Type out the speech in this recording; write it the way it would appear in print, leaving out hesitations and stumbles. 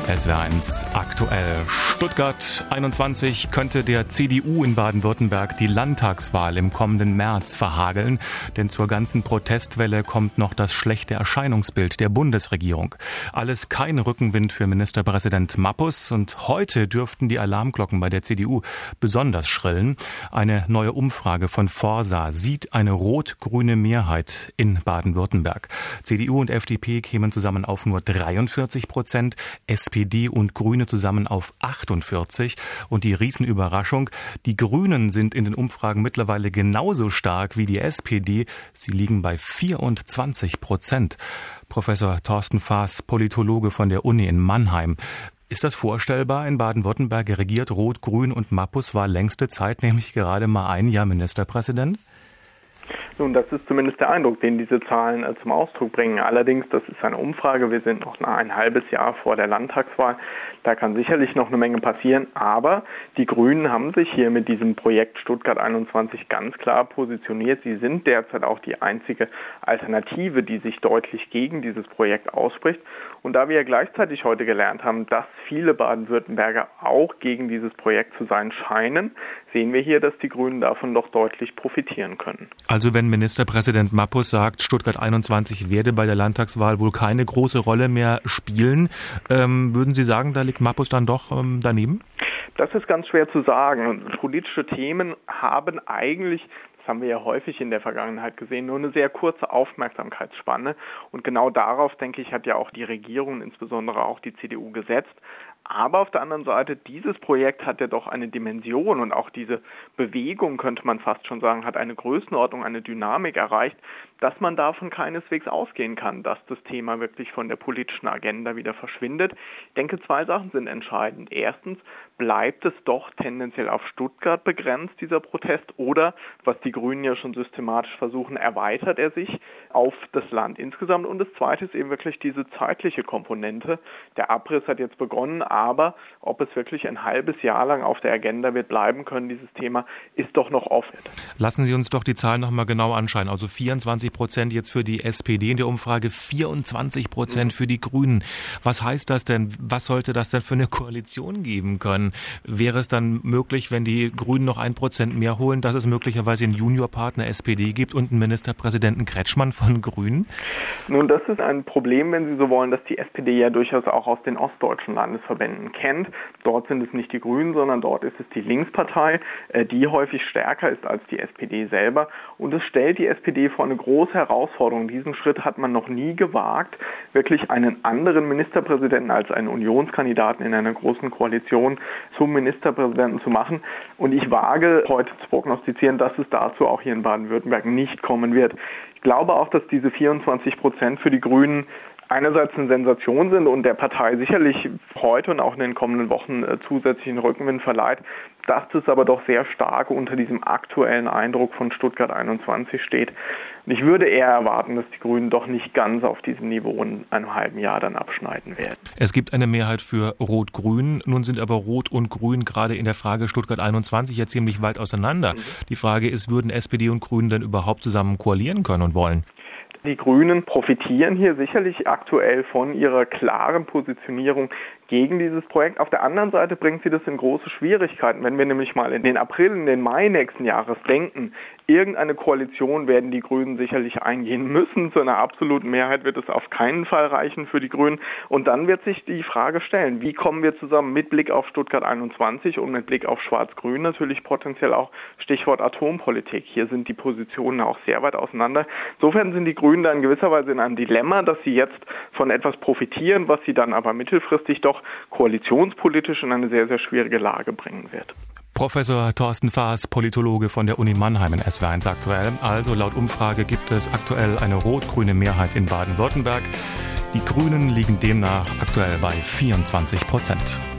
SWR1 aktuell. Stuttgart 21 könnte der CDU in Baden-Württemberg die Landtagswahl im kommenden März verhageln, denn zur ganzen Protestwelle kommt noch das schlechte Erscheinungsbild der Bundesregierung. Alles kein Rückenwind für Ministerpräsident Mappus und heute dürften die Alarmglocken bei der CDU besonders schrillen. Eine neue Umfrage von Forsa sieht eine rot-grüne Mehrheit in Baden-Württemberg. CDU und FDP kämen zusammen auf nur 43%, SPD und Grüne zusammen auf 48%. Und die Riesenüberraschung, die Grünen sind in den Umfragen mittlerweile genauso stark wie die SPD. Sie liegen bei 24%. Professor Thorsten Faas, Politologe von der Uni in Mannheim. Ist das vorstellbar? In Baden-Württemberg regiert Rot-Grün und Mappus war längste Zeit, nämlich gerade mal ein Jahr Ministerpräsident? Nun, das ist zumindest der Eindruck, den diese Zahlen zum Ausdruck bringen. Allerdings, das ist eine Umfrage, wir sind noch ein halbes Jahr vor der Landtagswahl. Da kann sicherlich noch eine Menge passieren, aber die Grünen haben sich hier mit diesem Projekt Stuttgart 21 ganz klar positioniert. Sie sind derzeit auch die einzige Alternative, die sich deutlich gegen dieses Projekt ausspricht. Und da wir gleichzeitig heute gelernt haben, dass viele Baden-Württemberger auch gegen dieses Projekt zu sein scheinen, sehen wir hier, dass die Grünen davon doch deutlich profitieren können. Also wenn Ministerpräsident Mappus sagt, Stuttgart 21 werde bei der Landtagswahl wohl keine große Rolle mehr spielen, würden Sie sagen, da liegt Mappus dann doch daneben? Das ist ganz schwer zu sagen. Politische Themen haben eigentlich, das haben wir ja häufig in der Vergangenheit gesehen, nur eine sehr kurze Aufmerksamkeitsspanne. Und genau darauf, denke ich, hat ja auch die Regierung, insbesondere auch die CDU, gesetzt. Aber auf der anderen Seite, dieses Projekt hat ja doch eine Dimension und auch diese Bewegung, könnte man fast schon sagen, hat eine Größenordnung, eine Dynamik erreicht, dass man davon keineswegs ausgehen kann, dass das Thema wirklich von der politischen Agenda wieder verschwindet. Ich denke, zwei Sachen sind entscheidend. Erstens, bleibt es doch tendenziell auf Stuttgart begrenzt, dieser Protest, oder, was die Grünen ja schon systematisch versuchen, erweitert er sich auf das Land insgesamt. Und das Zweite ist eben wirklich diese zeitliche Komponente. Der Abriss hat jetzt begonnen, aber ob es wirklich ein halbes Jahr lang auf der Agenda wird bleiben können, dieses Thema, ist doch noch offen. Lassen Sie uns doch die Zahlen nochmal genau anschauen. Also 24% jetzt für die SPD in der Umfrage, 24% für die Grünen. Was heißt das denn? Was sollte das denn für eine Koalition geben können? Wäre es dann möglich, wenn die Grünen noch 1% mehr holen, dass es möglicherweise einen Juniorpartner SPD gibt und einen Ministerpräsidenten Kretschmann von Grünen? Nun, das ist ein Problem, wenn Sie so wollen, dass die SPD ja durchaus auch aus den ostdeutschen Landesverbänden kennt. Dort sind es nicht die Grünen, sondern dort ist es die Linkspartei, die häufig stärker ist als die SPD selber. Und es stellt die SPD vor eine große Herausforderung. Diesen Schritt hat man noch nie gewagt, wirklich einen anderen Ministerpräsidenten als einen Unionskandidaten in einer großen Koalition zum Ministerpräsidenten zu machen. Und ich wage heute zu prognostizieren, dass es dazu auch hier in Baden-Württemberg nicht kommen wird. Ich glaube auch, dass diese 24% für die Grünen einerseits eine Sensation sind und der Partei sicherlich heute und auch in den kommenden Wochen zusätzlichen Rückenwind verleiht, dass es aber doch sehr stark unter diesem aktuellen Eindruck von Stuttgart 21 steht. Und ich würde eher erwarten, dass die Grünen doch nicht ganz auf diesem Niveau in einem halben Jahr dann abschneiden werden. Es gibt eine Mehrheit für Rot-Grün. Nun sind aber Rot und Grün gerade in der Frage Stuttgart 21 ja ziemlich weit auseinander. Die Frage ist, würden SPD und Grünen denn überhaupt zusammen koalieren können und wollen? Die Grünen profitieren hier sicherlich aktuell von ihrer klaren Positionierung gegen dieses Projekt. Auf der anderen Seite bringt sie das in große Schwierigkeiten. Wenn wir nämlich mal in den April, in den Mai nächsten Jahres denken, irgendeine Koalition werden die Grünen sicherlich eingehen müssen. Zu einer absoluten Mehrheit wird es auf keinen Fall reichen für die Grünen. Und dann wird sich die Frage stellen, wie kommen wir zusammen mit Blick auf Stuttgart 21 und mit Blick auf Schwarz-Grün natürlich potenziell auch Stichwort Atompolitik. Hier sind die Positionen auch sehr weit auseinander. Insofern sind die Grünen da in gewisser Weise in einem Dilemma, dass sie jetzt von etwas profitieren, was sie dann aber mittelfristig doch koalitionspolitisch in eine sehr, sehr schwierige Lage bringen wird. Professor Thorsten Faas, Politologe von der Uni Mannheim in SWR1 aktuell. Also laut Umfrage gibt es aktuell eine rot-grüne Mehrheit in Baden-Württemberg. Die Grünen liegen demnach aktuell bei 24%.